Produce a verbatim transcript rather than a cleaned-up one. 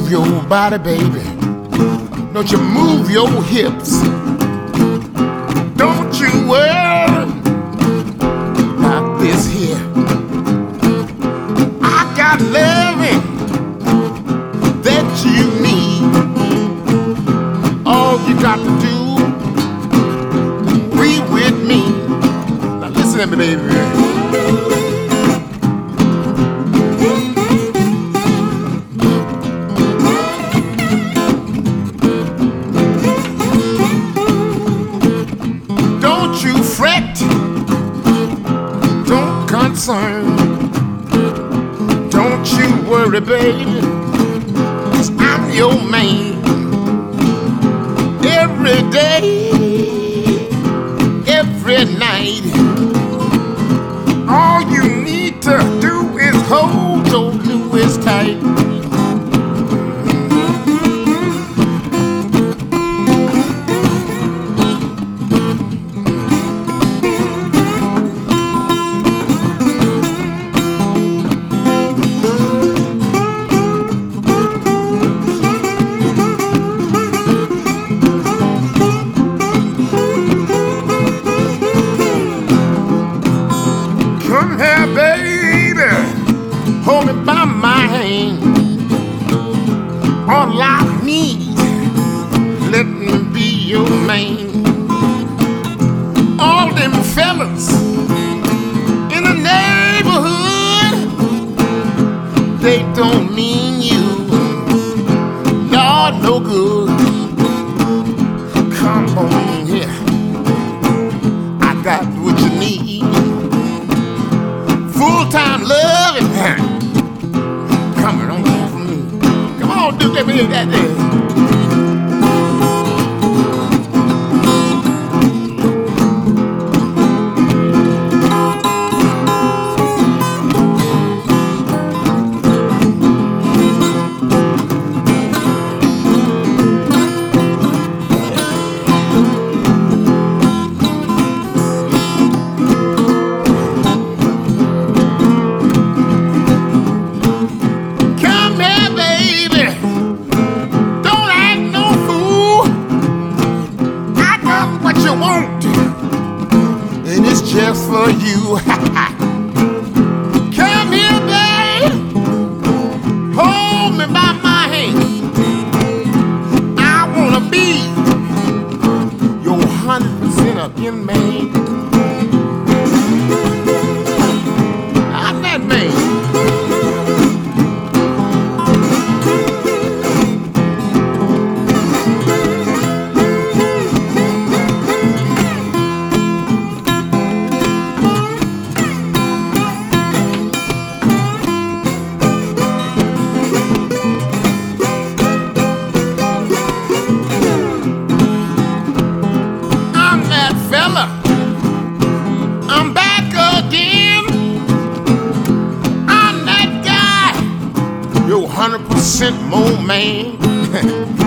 move your body, baby. Don't you move your hips. Don't you worry about this here. I got loving that you need. All you got to do, be with me. Now listen to me, baby. Don't concern, don't you worry, baby, 'cause I'm your man. Every day, every night, all you need to do is hold your Louis tight. Come here, baby, hold me by my hand. All I need, let me be your man. All them fellas in the neighborhood, they don't mean you, Lord, no good. Come on here, I got what you need. Full-time loving, coming on from me. Come on, do that, baby, that there. And it's just for you. Come here, babe, hold me by my hand. I wanna be your hundred percent of your man. I'm that man. I'm back again. I'm that guy, your hundred percent more man.